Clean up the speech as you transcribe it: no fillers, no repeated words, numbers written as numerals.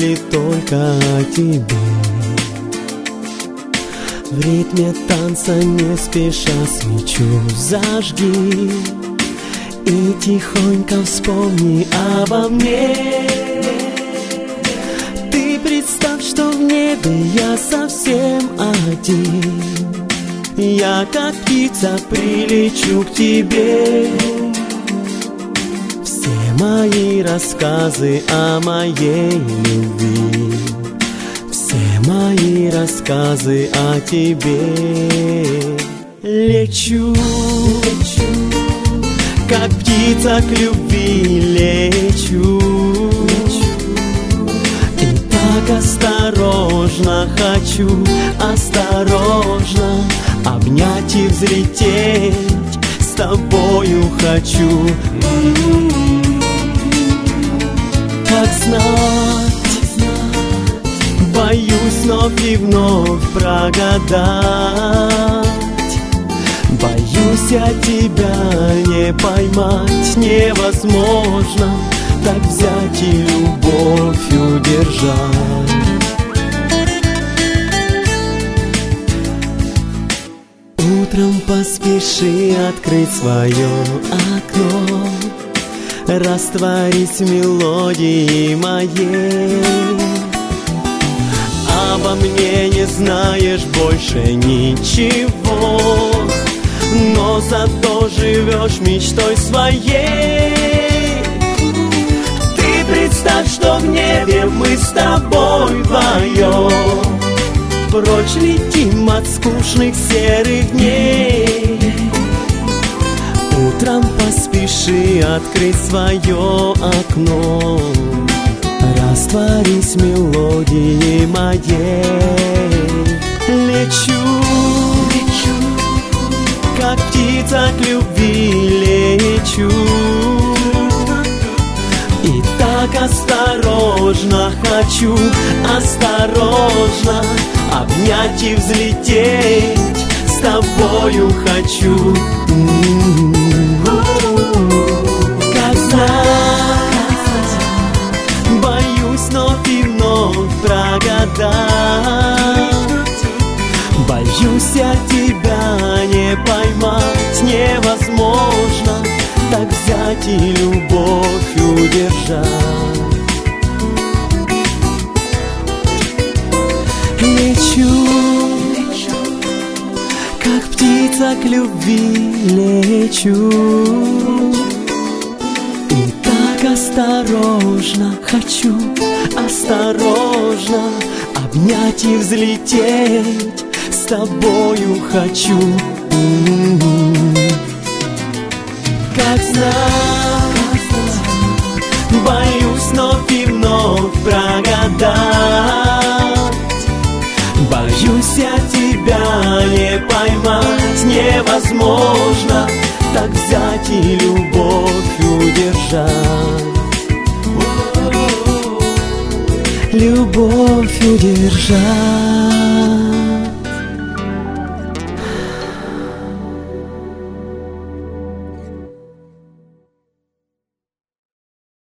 мысли только о тебе. В ритме танца не спеша свечу зажги и тихонько вспомни обо мне. Ты представь, что в небе я совсем один. Я как птица прилечу к тебе. Все мои рассказы о моей любви, все мои рассказы о тебе. Лечу, как птица к любви лечу, и так осторожно хочу, осторожно обнять и взлететь, с тобою хочу. Как знать, боюсь вновь и вновь прогадать. Боюсь я тебя не поймать, невозможно так взять и любовь удержать. Утром поспеши открыть свое окно, растворись в мелодии моей. Обо мне не знаешь больше ничего, но зато живешь мечтой своей. Ты представь, что в небе мы с тобой вдвоем прочь летим от скучных серых дней. Утром поспеши открыть свое окно, растворись в мелодии моей. Лечу, как птица к любви лечу, и так осторожно хочу, осторожно обнять и взлететь, с тобою хочу. Как знать, боюсь вновь и вновь прогадать. Боюсь я тебя не поймать, невозможно так взять и любовь удержать. Лечу, как птица к любви лечу, и так осторожно хочу, осторожно обнять и взлететь, с тобою хочу. Как знать, боюсь вновь и вновь прогадать. Боюсь я тебя не поймать, невозможно так взять и любовь удержать. Любовь удержать.